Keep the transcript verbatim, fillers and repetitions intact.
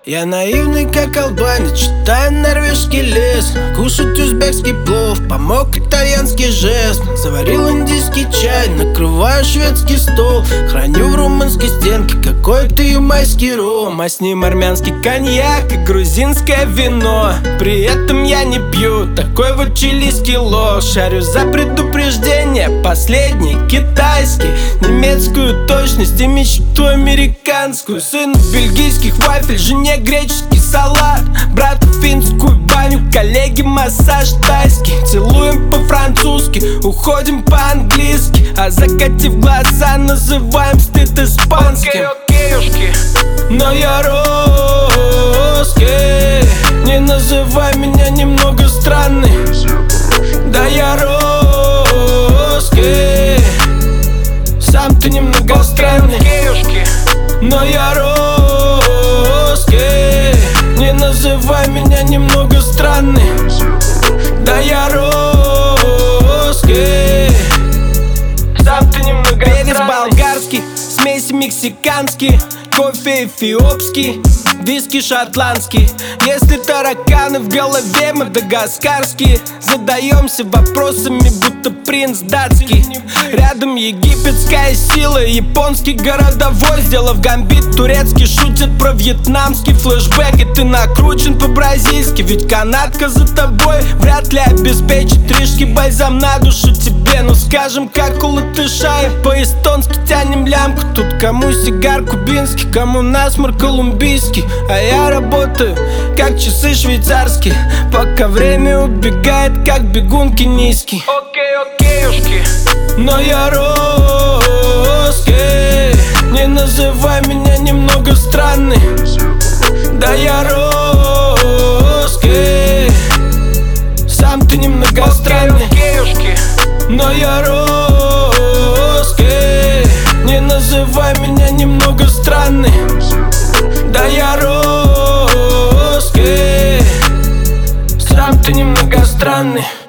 Я наивный, как албанец, читаю норвежский лес. Кушать узбекский плов, помог итальянский жест. Заварил индийский чай, накрываю шведский стол. Храню в румынской стенке какой-то ямайский ром, а с ним армянский коньяк и грузинское вино. При этом я не пью такой вот чилийский лох. Шарю за предупреждение, последний китайский. Немецкую точность и мечту американскую. Сыну бельгийских вафель, жене греческий салат, брату финскую баню, коллеге массаж тайский. Целуем по-французски, уходим по-английски, а закатив глаза, называем стыд испанским. Окей, но я русский, не называй меня немного странный. Да я русский, сам ты немного странный. Но я русский, не называй меня немного странный. Да я русский, сам ты немного странный. Перец болгарский, смеси мексиканские, кофе эфиопский, виски шотландский. Если тараканы в голове мадагаскарские, задаемся вопросами, будто принц датский. Рядом египетская сила, японский городовой, сделав гамбит турецкий, шутит про вьетнамский флешбэк. И ты накручен по-бразильски, ведь канатка за тобой вряд ли обеспечит рижский бальзам на душу тебе. Ну скажем, как у латыша, и по-эстонски тянем лямку. Тут кому сигар кубинский, кому насморк колумбийский. А я работаю, как часы швейцарские, пока время убегает, как бегун кенийский. Окей, окейушки, но я русский, не называй меня немного странный. Да я русский, сам ты немного странный. окейушки, но я русский, не называй меня немного странный. Да я русский.